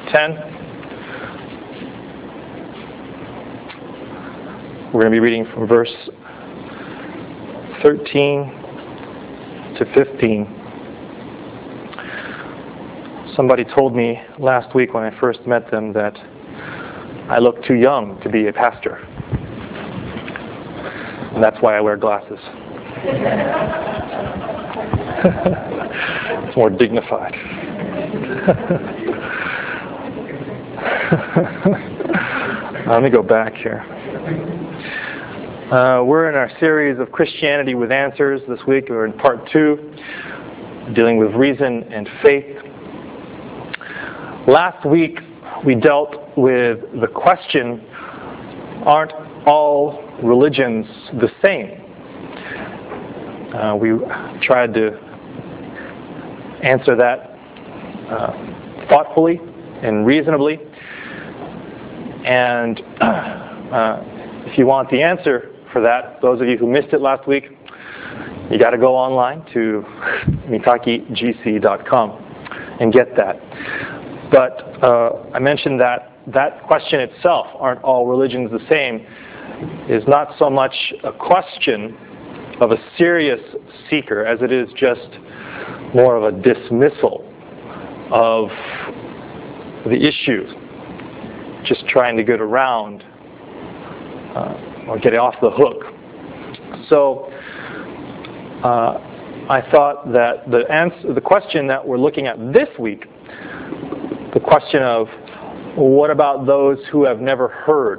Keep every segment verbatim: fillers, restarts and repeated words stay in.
ten. We're going to be reading from verse thirteen to fifteen. Somebody told me last week when I first met them that I look too young to be a pastor. And that's why I wear glasses. It's more dignified. Let me go back here. Uh, we're in our series of Christianity with Answers. This week we're in part two, dealing with reason and faith. Last week we dealt with the question, aren't all religions the same? Uh, we tried to answer that uh, thoughtfully and reasonably. And uh, if you want the answer for that, those of you who missed it last week, you got to go online to mitake g c dot com and get that. But uh, I mentioned that that question itself, aren't all religions the same, is not so much a question of a serious seeker as it is just more of a dismissal of the issue, just trying to get around uh, or get off the hook. So uh, I thought that the answer, the question that we're looking at this week, the question of what about those who have never heard,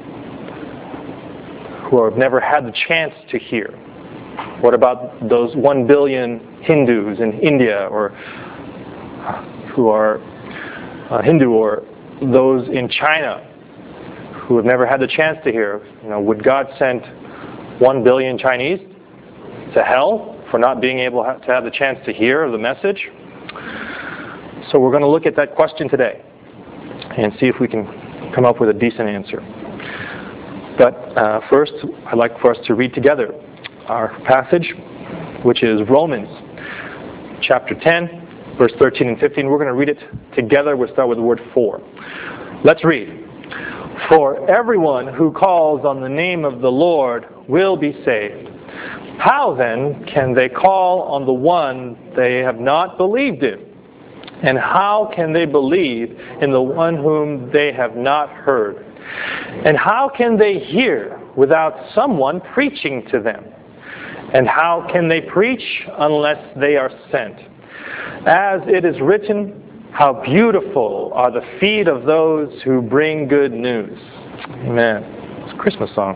who have never had the chance to hear? What about those one billion Hindus in India, or who are uh, Hindu, or those in China who have never had the chance to hear? You know, would God send one billion Chinese to hell for not being able to have the chance to hear the message? So we're going to look at that question today and see if we can come up with a decent answer. But uh, first, I'd like for us to read together our passage, which is Romans chapter ten, verse thirteen and fifteen. We're going to read it together. We'll start with the word for. Let's read. For everyone who calls on the name of the Lord will be saved. How then can they call on the one they have not believed in? And how can they believe in the one whom they have not heard? And how can they hear without someone preaching to them? And how can they preach unless they are sent? As it is written, how beautiful are the feet of those who bring good news. Amen. It's a Christmas song.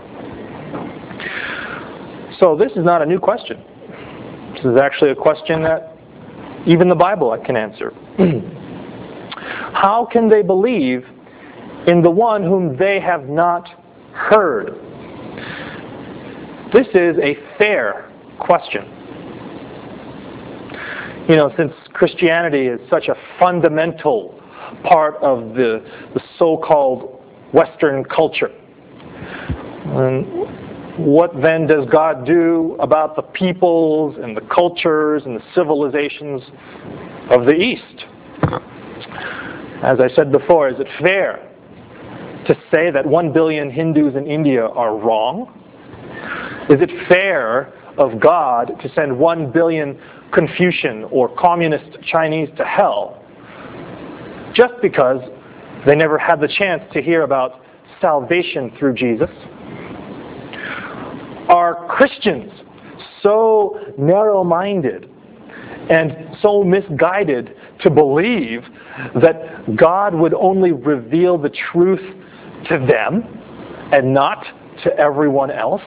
So this is not a new question. This is actually a question that even the Bible can answer. How can they believe in the one whom they have not heard? This is a fair question. You know, since Christianity is such a fundamental part of the, the so-called Western culture, and what then does God do about the peoples and the cultures and the civilizations of the East? As I said before, is it fair to say that one billion Hindus in India are wrong? Is it fair of God to send one billion Confucian or communist Chinese to hell just because they never had the chance to hear about salvation through Jesus? Are Christians so narrow-minded and so misguided to believe that God would only reveal the truth to them and not to everyone else?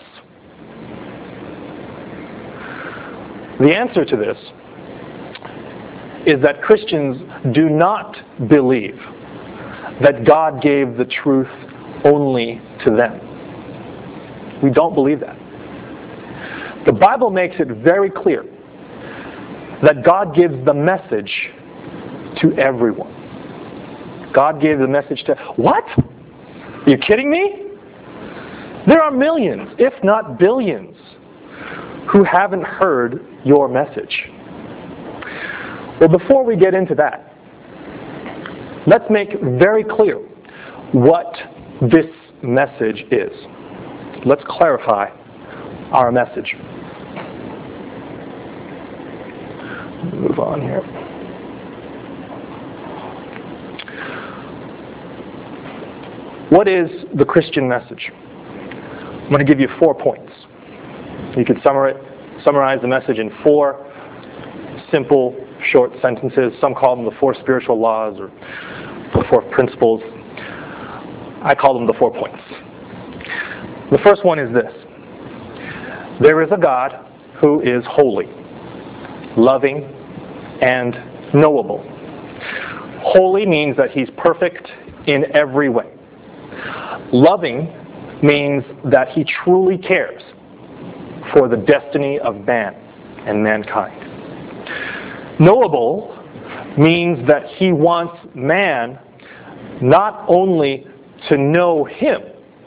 The answer to this is that Christians do not believe that God gave the truth only to them. We don't believe that. The Bible makes it very clear that God gives the message to everyone. God gave the message to... What? Are you kidding me? There are millions, if not billions, who haven't heard your message. Well, before we get into that, let's make very clear what this message is. Let's clarify our message. Move on here. What is the Christian message? I'm going to give you four points. You could summarize, summarize the message in four simple, short sentences. Some call them the four spiritual laws or the four principles. I call them the four points. The first one is this. There is a God who is holy, loving, and knowable. Holy means that He's perfect in every way. Loving means that He truly cares for the destiny of man and mankind. Knowable means that He wants man not only to know Him,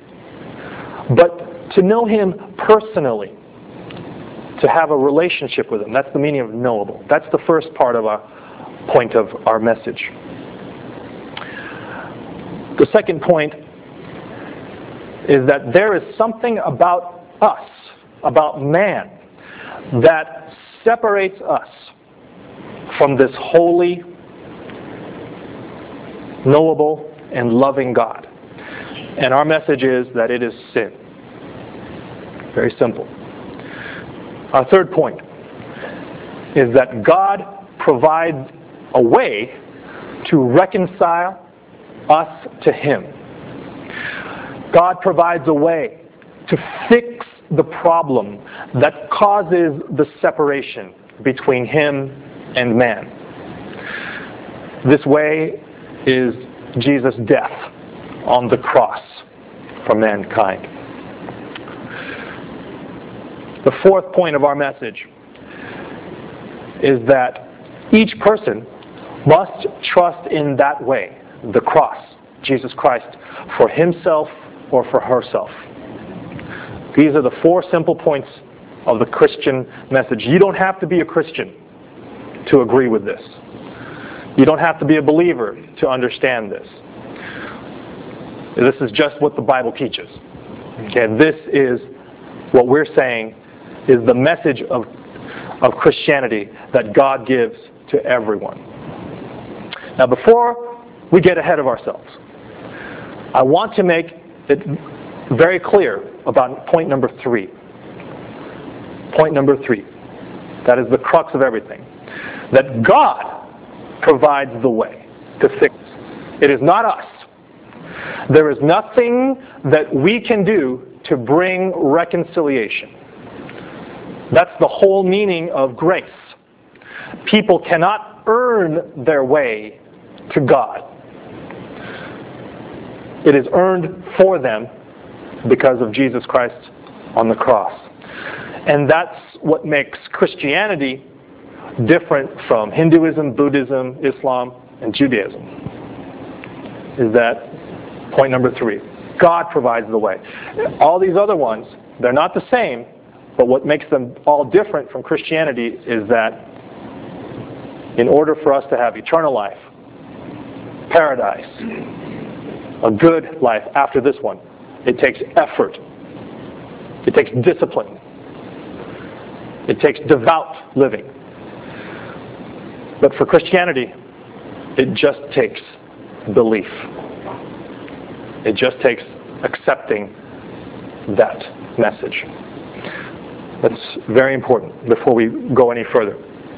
but to know Him personally, to have a relationship with Him. That's the meaning of knowable. That's the first part of our point of our message. The second point is that there is something about us, about man, that separates us from this holy, knowable, and loving God. And our message is that it is sin. Very simple. Our third point is that God provides a way to reconcile us to Him. God provides a way to fix the problem that causes the separation between Him and man. This way is Jesus' death on the cross for mankind. The fourth point of our message is that each person must trust in that way, the cross, Jesus Christ, for himself or for herself. These are the four simple points of the Christian message. You don't have to be a Christian to agree with this. You don't have to be a believer to understand this. This is just what the Bible teaches. Okay, this is what we're saying is the message of, of Christianity that God gives to everyone. Now, before we get ahead of ourselves, I want to make it very clear about point number three. Point number three. That is the crux of everything. That God provides the way to fix it. It is not us. There is nothing that we can do to bring reconciliation. That's the whole meaning of grace. People cannot earn their way to God. It is earned for them because of Jesus Christ on the cross. And that's what makes Christianity different from Hinduism, Buddhism, Islam, and Judaism. Is that point number three. God provides the way. All these other ones, they're not the same, but what makes them all different from Christianity is that in order for us to have eternal life, paradise, a good life after this one, it takes effort. It takes discipline. It takes devout living. But for Christianity, it just takes belief. It just takes accepting that message. That's very important before we go any further.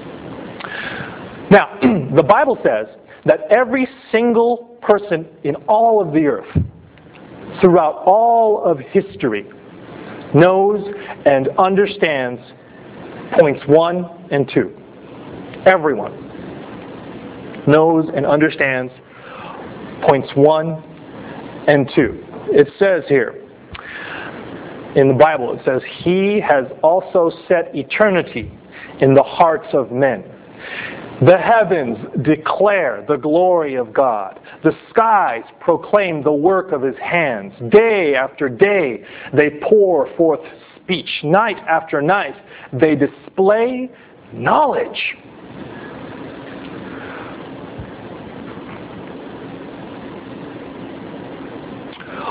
Now, the Bible says that every single person in all of the earth, throughout all of history, knows and understands points one and two. Everyone knows and understands points one and two. It says here in the Bible, it says, He has also set eternity in the hearts of men. The heavens declare the glory of God. The skies proclaim the work of His hands. Day after day they pour forth speech. Night after night they display knowledge.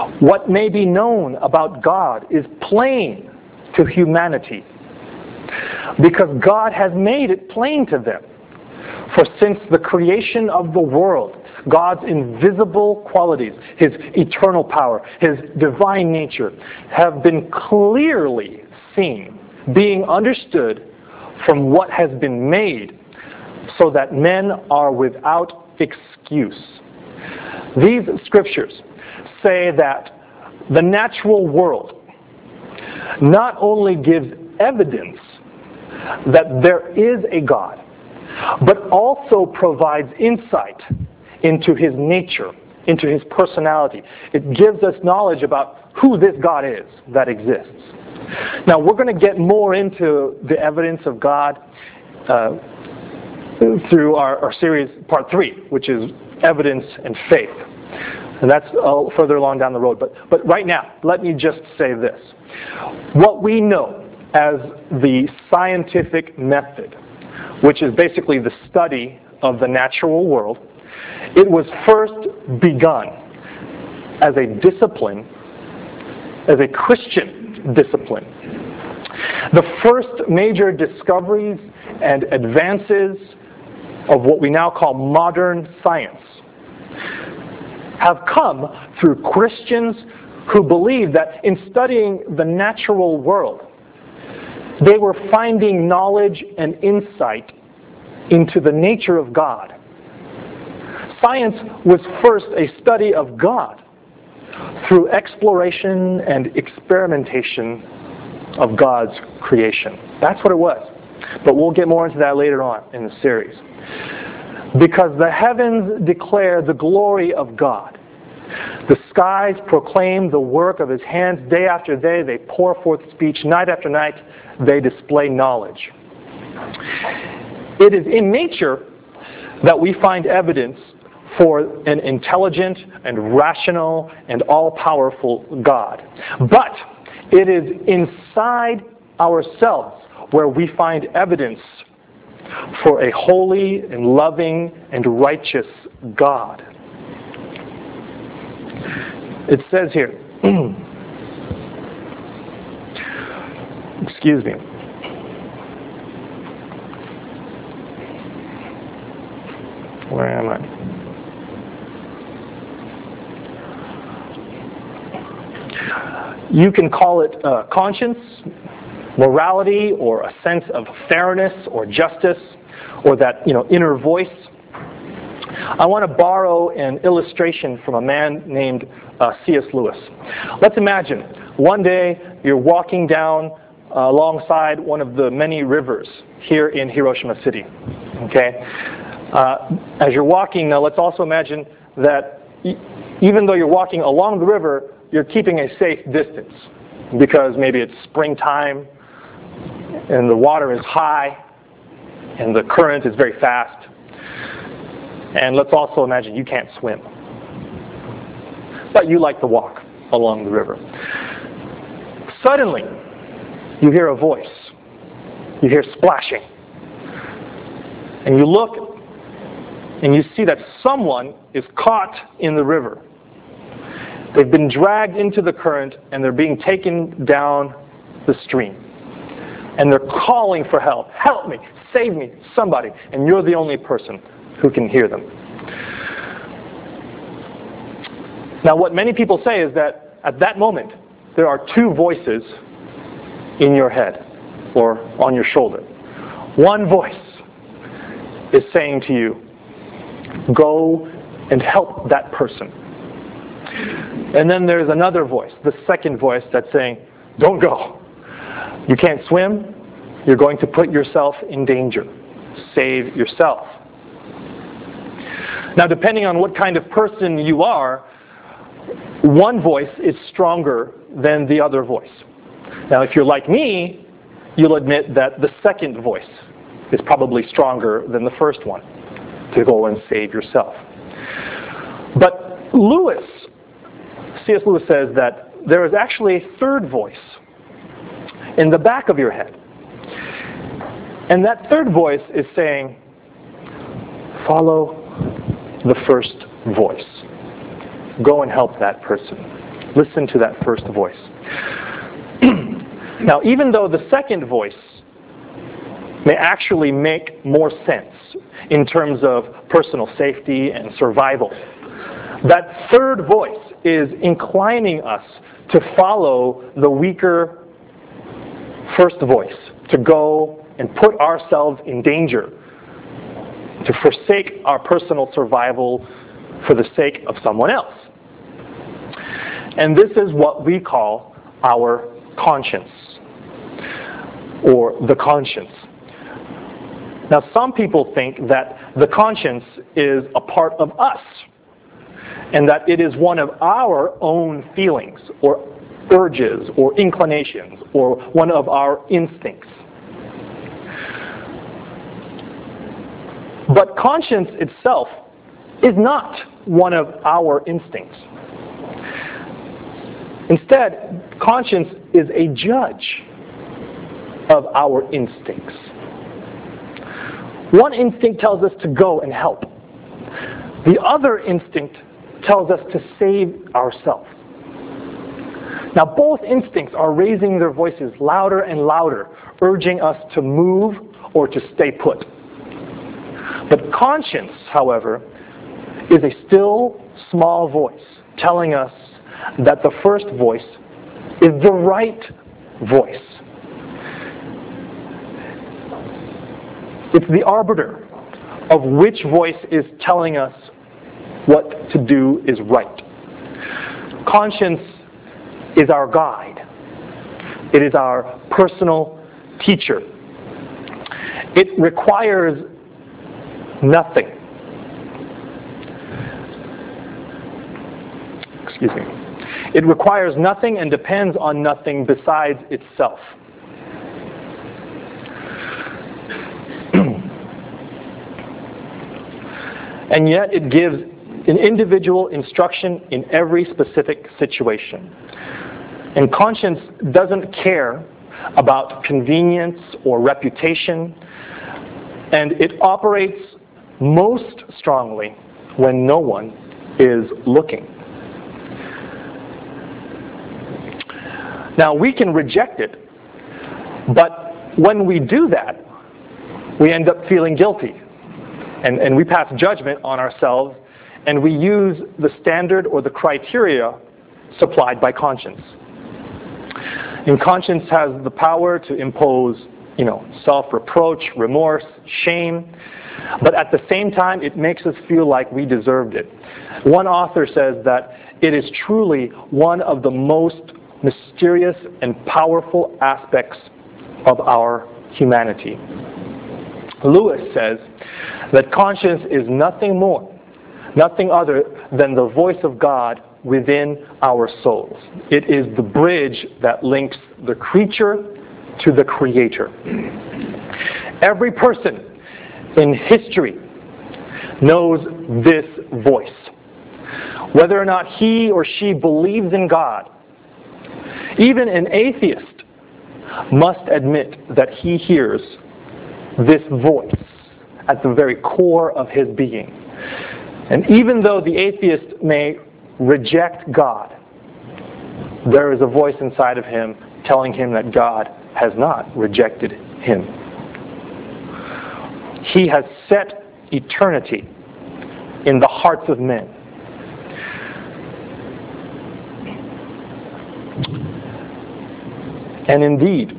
What may be known about God is plain to humanity, because God has made it plain to them. For since the creation of the world, God's invisible qualities, His eternal power, His divine nature, have been clearly seen, being understood from what has been made, so that men are without excuse. These scriptures say that the natural world not only gives evidence that there is a God, but also provides insight into His nature, into His personality. It gives us knowledge about who this God is that exists. Now, we're going to get more into the evidence of God uh, through our, our series, part three, which is evidence and faith. And that's uh, further along down the road. But, but right now, let me just say this. What we know as the scientific method, which is basically the study of the natural world, it was first begun as a discipline, as a Christian discipline. The first major discoveries and advances of what we now call modern science have come through Christians who believe that in studying the natural world, they were finding knowledge and insight into the nature of God. Science was first a study of God through exploration and experimentation of God's creation. That's what it was. But we'll get more into that later on in the series. Because the heavens declare the glory of God. The skies proclaim the work of His hands. Day after day they pour forth speech. Night after night they display knowledge. It is in nature that we find evidence for an intelligent and rational and all-powerful God. But it is inside ourselves where we find evidence for a holy and loving and righteous God. It says here, excuse me, where am I? You can call it uh, conscience, morality, or a sense of fairness or justice, or that, you know, inner voice. I want to borrow an illustration from a man named uh, C S Lewis. Let's imagine one day you're walking down uh, alongside one of the many rivers here in Hiroshima City. Okay, uh, as you're walking, now let's also imagine that e- even though you're walking along the river, you're keeping a safe distance because maybe it's springtime and the water is high and the current is very fast. And let's also imagine you can't swim, but you like to walk along the river. Suddenly, you hear a voice. You hear splashing. And you look and you see that someone is caught in the river. They've been dragged into the current and they're being taken down the stream. And they're calling for help. Help me, save me, somebody. And you're the only person who can hear them. Now, what many people say is that at that moment, there are two voices in your head or on your shoulder. One voice is saying to you, go and help that person. And then there's another voice, the second voice, that's saying, don't go. You can't swim. You're going to put yourself in danger. Save yourself. Now, depending on what kind of person you are, one voice is stronger than the other voice. Now, if you're like me, you'll admit that the second voice is probably stronger than the first one to go and save yourself. But Lewis, C S Lewis says that there is actually a third voice in the back of your head. And that third voice is saying, follow the first voice. Go and help that person. Listen to that first voice. Now, even though the second voice may actually make more sense in terms of personal safety and survival, that third voice is inclining us to follow the weaker first voice, to go and put ourselves in danger, to forsake our personal survival for the sake of someone else. And this is what we call our conscience, or the conscience. Now, some people think that the conscience is a part of us, and that it is one of our own feelings, or urges, or inclinations, or one of our instincts. But conscience itself is not one of our instincts. Instead, conscience is a judge of our instincts. One instinct tells us to go and help. The other instinct tells us to save ourselves. Now, both instincts are raising their voices louder and louder, urging us to move or to stay put. But conscience, however, is a still, small voice telling us that the first voice is the right voice. It's the arbiter of which voice is telling us what to do is right. Conscience is our guide. It is our personal teacher. It requires nothing. Excuse me. It requires nothing and depends on nothing besides itself. And yet it gives an individual instruction in every specific situation. And conscience doesn't care about convenience or reputation, and it operates most strongly when no one is looking. Now, we can reject it, but when we do that, we end up feeling guilty. And, and we pass judgment on ourselves, and we use the standard or the criteria supplied by conscience. And conscience has the power to impose, you know, self-reproach, remorse, shame, but at the same time, it makes us feel like we deserved it. One author says that it is truly one of the most mysterious and powerful aspects of our humanity. Lewis says that conscience is nothing more, nothing other than the voice of God within our souls. It is the bridge that links the creature to the Creator. Every person in history knows this voice. Whether or not he or she believes in God, even an atheist must admit that he hears this voice at the very core of his being. And even though the atheist may reject God, there is a voice inside of him telling him that God has not rejected him. He has set eternity in the hearts of men. And indeed,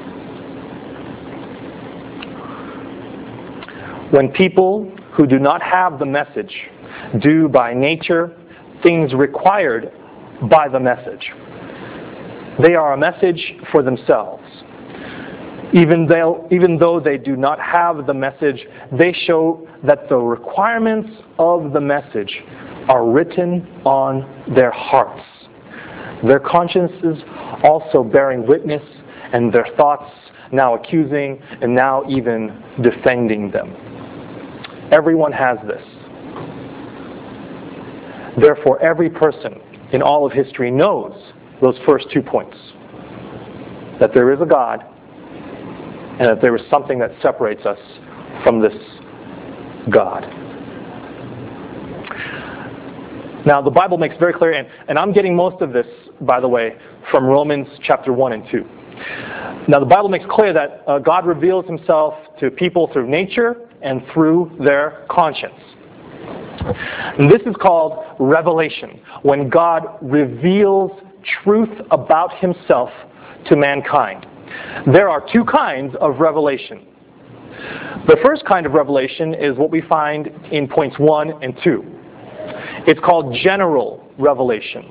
when people who do not have the message do by nature things required by the message, they are a message for themselves. Even though, even though they do not have the message, they show that the requirements of the message are written on their hearts. Their consciences also bearing witness, and their thoughts now accusing and now even defending them. Everyone has this. Therefore, every person in all of history knows those first two points. That there is a God, and that there is something that separates us from this God. Now, the Bible makes very clear, and, and I'm getting most of this, by the way, from Romans chapter one and two. Now, the Bible makes clear that uh, God reveals himself to people through nature and through their conscience. And this is called revelation, when God reveals truth about himself to mankind. There are two kinds of revelation. The first kind of revelation is what we find in points one and two. It's called general revelation.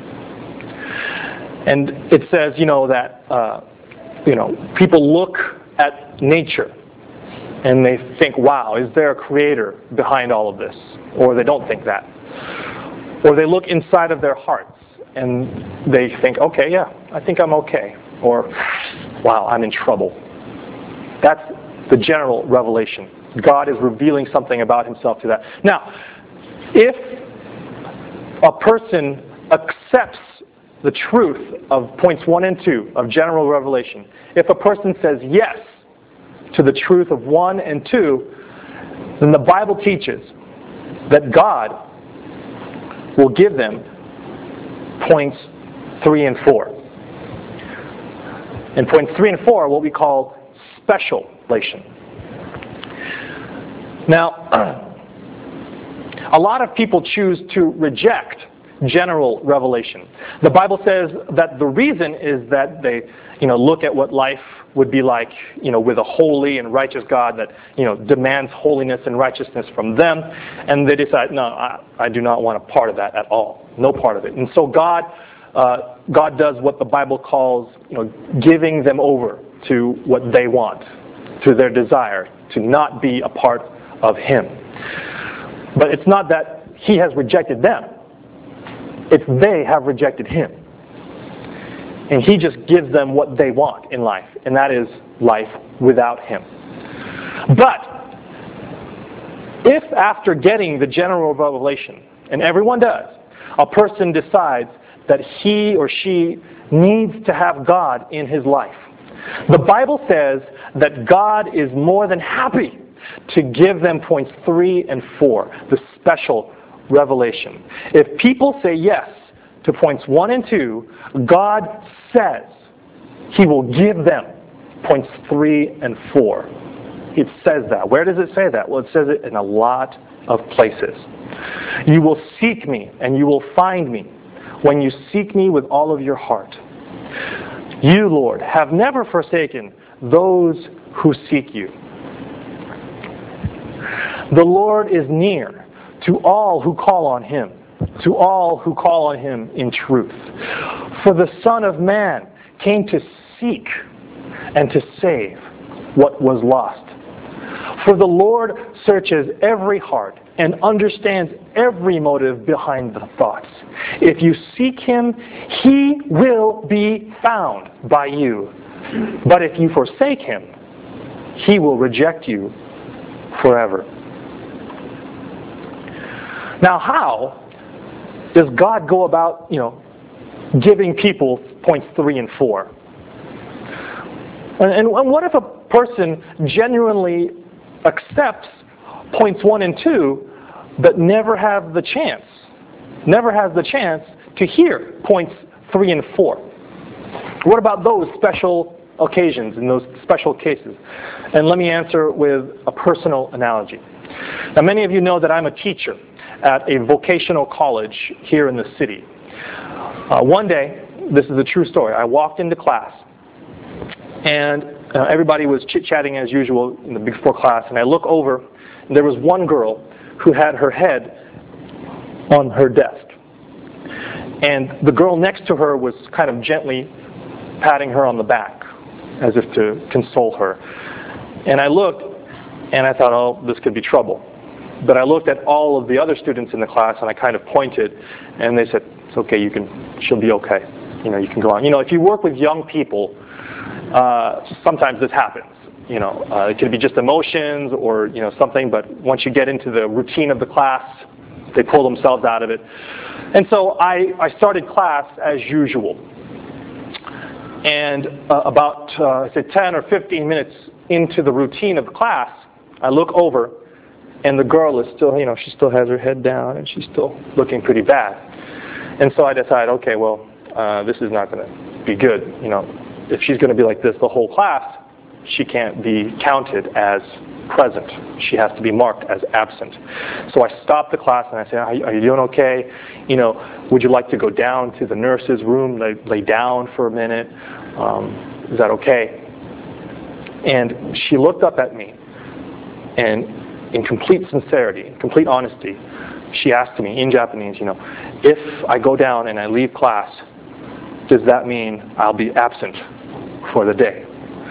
And it says, you know, that uh, you know, people look at nature and they think, wow, is there a creator behind all of this? Or they don't think that. Or they look inside of their hearts and they think, okay, yeah, I think I'm okay. Or, wow, I'm in trouble. That's the general revelation. God is revealing something about himself to that. Now, if a person accepts the truth of points one and two of general revelation, if a person says yes to the truth of one and two, then the Bible teaches that God will give them points three and four. And points three and four are what we call special revelation. Now, a lot of people choose to reject general revelation. The Bible says that the reason is that they, you know, look at what life would be like, you know, with a holy and righteous God that, you know, demands holiness and righteousness from them, and they decide, no, I, I do not want a part of that at all, no part of it. And so God, uh, God does what the Bible calls, you know, giving them over to what they want, to their desire to not be a part of Him. But it's not that He has rejected them. It's they have rejected Him. And He just gives them what they want in life, and that is life without Him. But if after getting the general revelation, and everyone does, a person decides that he or she needs to have God in his life, the Bible says that God is more than happy to give them points three and four, the special revelation. If people say yes to points one and two, God says He will give them points three and four. It says that. Where does it say that? Well, it says it in a lot of places. You will seek me and you will find me when you seek me with all of your heart. You, Lord, have never forsaken those who seek you. The Lord is near to all who call on Him, to all who call on Him in truth. For the Son of Man came to seek and to save what was lost. For the Lord searches every heart and understands every motive behind the thoughts. If you seek Him, He will be found by you. But if you forsake Him, He will reject you forever. Now, how does God go about, you know, giving people points three and four? And, and what if a person genuinely accepts points one and two, but never have the chance, never has the chance to hear points three and four? What about those special occasions and those special cases? And let me answer with a personal analogy. Now, many of you know that I'm a teacher at a vocational college here in the city. Uh, one day, this is a true story, I walked into class and uh, everybody was chit-chatting as usual in the before class, and I look over and there was one girl who had her head on her desk. And the girl next to her was kind of gently patting her on the back as if to console her. And I looked and I thought, oh, this could be trouble. But I looked at all of the other students in the class and I kind of pointed, and they said, it's okay, you can, she'll be okay. You know, you can go on. You know, if you work with young people, uh, sometimes this happens. You know, uh, it could be just emotions or, you know, something, but once you get into the routine of the class, they pull themselves out of it. And so I, I started class as usual. And uh, about, uh, say, ten or fifteen minutes into the routine of the class, I look over and the girl is still, you know, she still has her head down, and she's still looking pretty bad. And so I decided, okay, well, uh, this is not going to be good. You know, if she's going to be like this the whole class, she can't be counted as present. She has to be marked as absent. So I stopped the class and I said, are you, are you doing okay? You know, would you like to go down to the nurse's room, lay, lay down for a minute? Um, is that okay? And she looked up at me, and in complete sincerity, complete honesty, she asked me in Japanese, you know, if I go down and I leave class, does that mean I'll be absent for the day?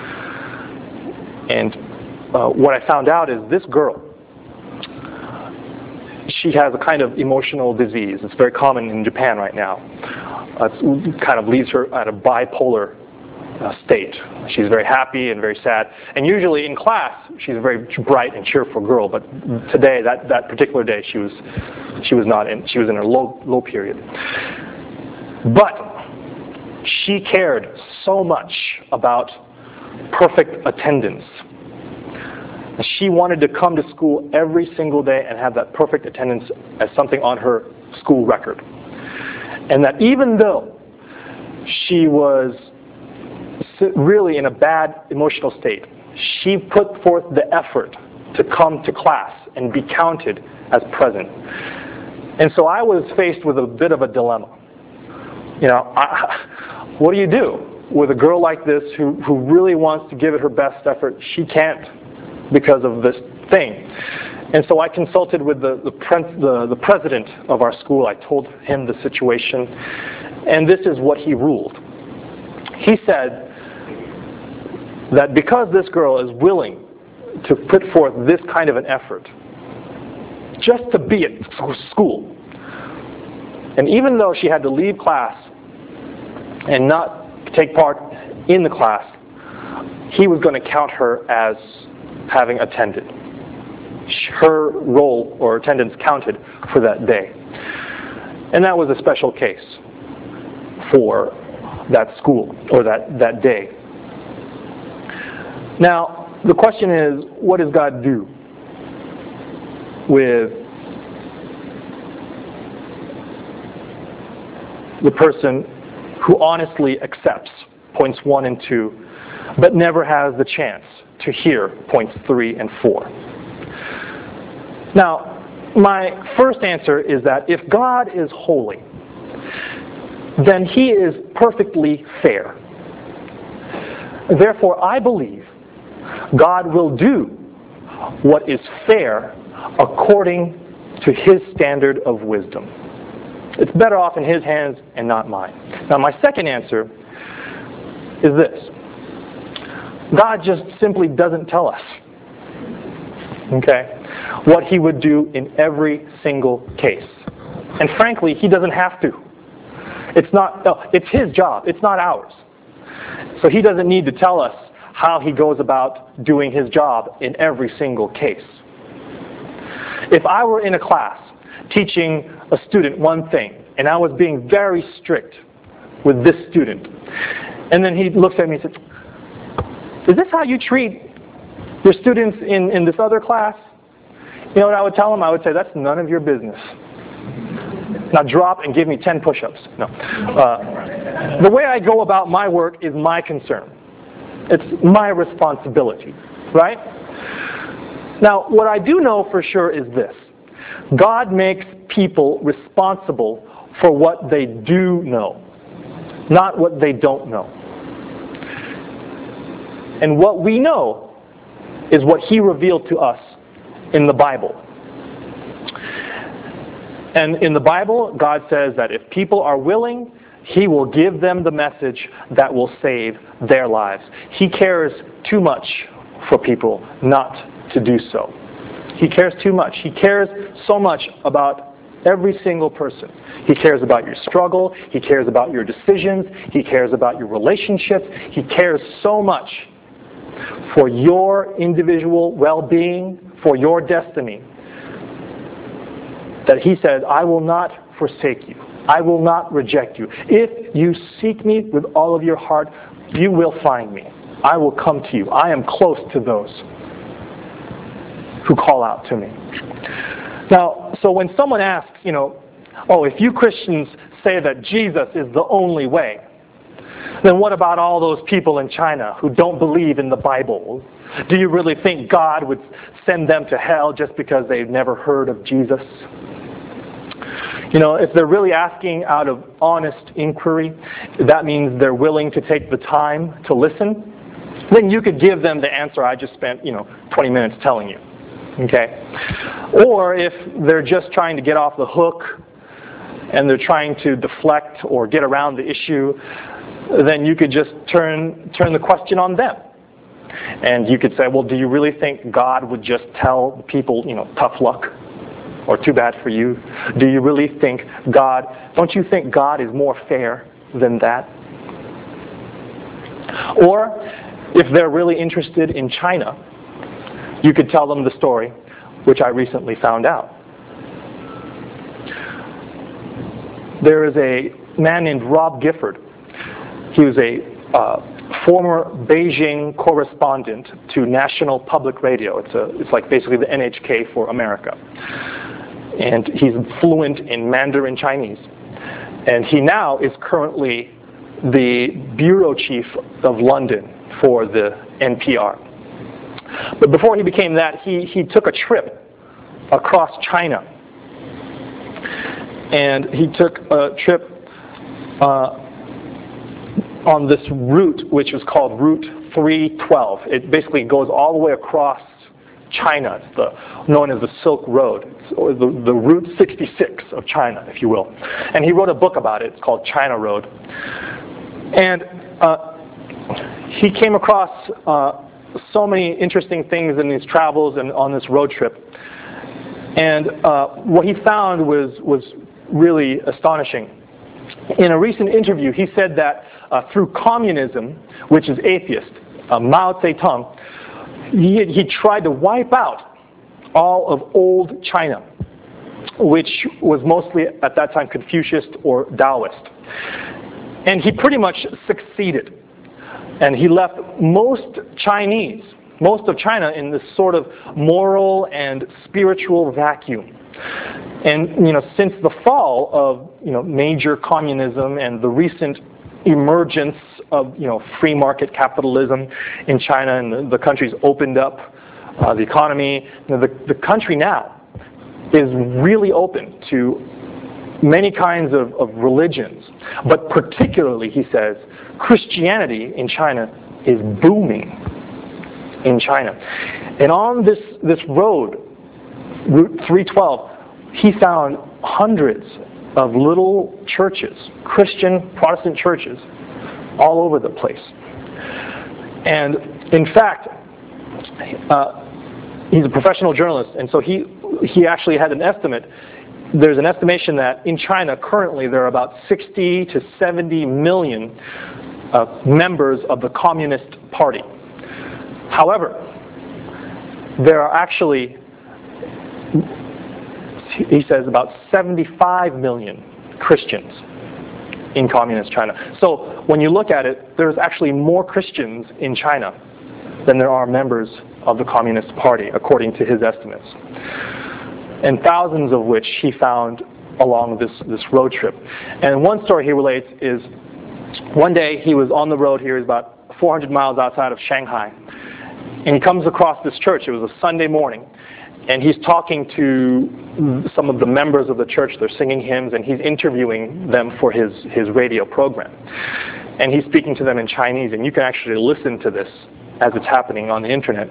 And uh, what I found out is this girl, she has a kind of emotional disease. It's very common in Japan right now. Uh, it kind of leaves her at a bipolar uh, state. She's very happy and very sad. And usually in class, she's a very bright and cheerful girl. But today, that, that particular day, she was she was not in. She was in her low low period. But she cared so much about perfect attendance. She wanted to come to school every single day and have that perfect attendance as something on her school record. And that even though she was really in a bad emotional state, she put forth the effort to come to class and be counted as present. And so I was faced with a bit of a dilemma. You know, I, what do you do with a girl like this who, who really wants to give it her best effort? She can't because of this thing. And so I consulted with the, the, pre- the, the president of our school. I told him the situation, and this is what he ruled. He said that because this girl is willing to put forth this kind of an effort just to be at school, and even though she had to leave class and not take part in the class, he was going to count her as having attended. Her role or attendance counted for that day. And that was a special case for that school or that, that day. Now, the question is, what does God do with the person who honestly accepts points one and two, but never has the chance to hear points three and four? Now, my first answer is that if God is holy, then He is perfectly fair. Therefore, I believe God will do what is fair according to His standard of wisdom. It's better off in His hands and not mine. Now, my second answer is this. God just simply doesn't tell us, okay, what He would do in every single case. And frankly, He doesn't have to. It's not, no, it's His job. It's not ours. So He doesn't need to tell us how He goes about doing His job in every single case. If I were in a class teaching a student one thing, and I was being very strict with this student, and then he looks at me and says, "Is this how you treat your students in, in this other class?" You know what I would tell him? I would say, "That's none of your business. Now drop and give me ten push-ups." No. Uh, the way I go about my work is my concern. It's my responsibility, right? Now, what I do know for sure is this. God makes people responsible for what they do know, not what they don't know. And what we know is what He revealed to us in the Bible. And in the Bible, God says that if people are willing, He will give them the message that will save their lives. He cares too much for people not to do so. He cares too much. He cares so much about every single person. He cares about your struggle. He cares about your decisions. He cares about your relationships. He cares so much for your individual well-being, for your destiny, that He says, "I will not forsake you. I will not reject you. If you seek me with all of your heart, you will find me. I will come to you. I am close to those who call out to me. Now, so when someone asks, you know, oh, if you Christians say that Jesus is the only way, then what about all those people in China who don't believe in the Bible? Do you really think God would send them to hell just because they've never heard of Jesus? You know, if they're really asking out of honest inquiry, that means they're willing to take the time to listen, then you could give them the answer I just spent, you know, twenty minutes telling you. Okay? Or if they're just trying to get off the hook and they're trying to deflect or get around the issue, then you could just turn turn the question on them. And you could say, well, do you really think God would just tell the people, you know, tough luck? Or too bad for you? Do you really think God, don't you think God is more fair than that? Or, if they're really interested in China, you could tell them the story, which I recently found out. There is a man named Rob Gifford. He was a uh, former Beijing correspondent to National Public Radio. It's, a, it's like basically the N H K for America. And he's fluent in Mandarin Chinese. And he now is currently the bureau chief of London for the N P R. But before he became that, he, he took a trip across China. And he took a trip uh, on this route, which was called Route three twelve. It basically goes all the way across China. It's the, known as the Silk Road. It's the, the Route sixty-six of China, if you will. And he wrote a book about it. It's called China Road. And uh, he came across uh, so many interesting things in these travels and on this road trip. And uh, what he found was, was really astonishing. In a recent interview, he said that uh, through communism, which is atheist, uh, Mao Zedong, he, he tried to wipe out all of old China, which was mostly at that time Confucianist or Taoist. And he pretty much succeeded. And he left most Chinese, most of China in this sort of moral and spiritual vacuum. And, you know, since the fall of, you know, major communism and the recent emergence of, you know, free market capitalism in China, and the, the country's opened up uh, the economy, you know, the, the country now is really open to many kinds of, of religions. But particularly, he says, Christianity in China is booming in China. And on this, this road, Route three twelve, he found hundreds of little churches, Christian Protestant churches, all over the place. And in fact, uh, he's a professional journalist, and so he he actually had an estimate. There's an estimation that in China currently there are about sixty to seventy million uh, members of the Communist Party. However, there are actually, he says, about seventy-five million Christians in communist China. So when you look at it, there's actually more Christians in China than there are members of the Communist Party, according to his estimates. And thousands of which he found along this, this road trip. And one story he relates is, one day he was on the road here, he's about four hundred miles outside of Shanghai, and he comes across this church. It was a Sunday morning, and he's talking to some of the members of the church. They're singing hymns, and he's interviewing them for his, his radio program. And he's speaking to them in Chinese, and you can actually listen to this as it's happening on the internet.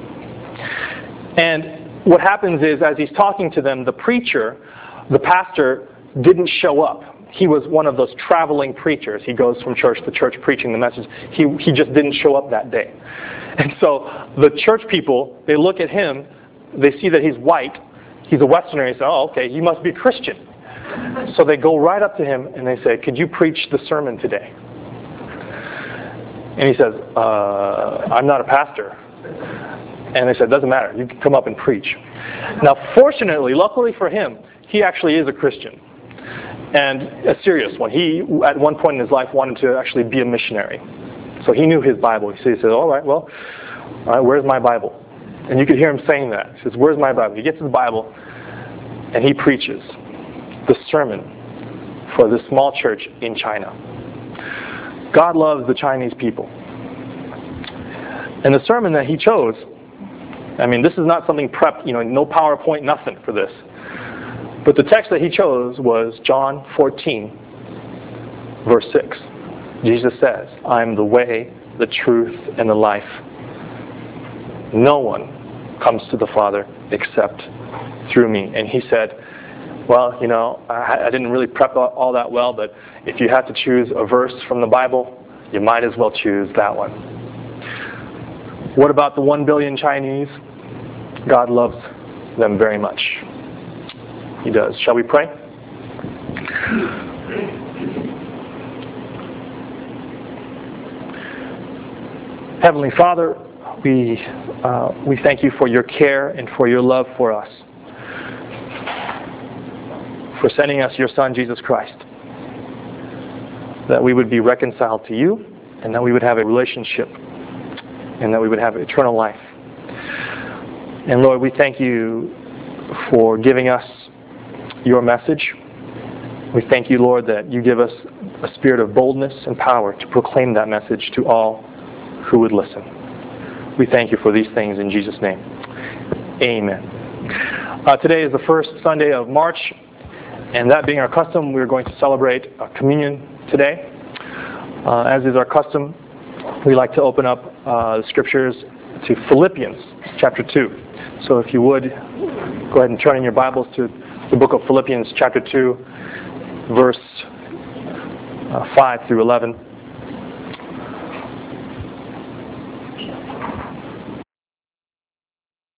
And what happens is, as he's talking to them, the preacher, the pastor, didn't show up. He was one of those traveling preachers. He goes from church to church preaching the message. He, he just didn't show up that day. And so the church people, they look at him, they see that he's white, he's a Westerner, and they say, oh, okay, he must be Christian. So they go right up to him and they say, could you preach the sermon today? And he says, uh, I'm not a pastor. And they said, doesn't matter, you can come up and preach. Now fortunately, luckily for him, he actually is a Christian. And a serious one. He, at one point in his life, wanted to actually be a missionary. So he knew his Bible. So he said, all right, well, all right, where's my Bible? And you could hear him saying that. He says, where's my Bible? He gets his Bible, and he preaches the sermon for this small church in China. God loves the Chinese people. And the sermon that he chose, I mean, this is not something prepped, you know, no PowerPoint, nothing for this. But the text that he chose was John fourteen, verse six. Jesus says, I am the way, the truth, and the life. No one comes to the Father except through me. And he said, well, you know, I, I didn't really prep all that well, but if you had to choose a verse from the Bible, you might as well choose that one. What about the one billion Chinese? God loves them very much. He does. Shall we pray? Heavenly Father, we uh, we thank you for your care and for your love for us, for sending us your Son, Jesus Christ, that we would be reconciled to you, and that we would have a relationship, and that we would have eternal life. And Lord, we thank you for giving us your message. We thank you, Lord, that you give us a spirit of boldness and power to proclaim that message to all who would listen. We thank you for these things in Jesus' name. Amen. Uh, today is the first Sunday of March, and that being our custom, we're going to celebrate uh, communion today. Uh, as is our custom, we like to open up uh, the scriptures to Philippians chapter two. So if you would, go ahead and turn in your Bibles to the book of Philippians chapter two, verse uh, five through eleven.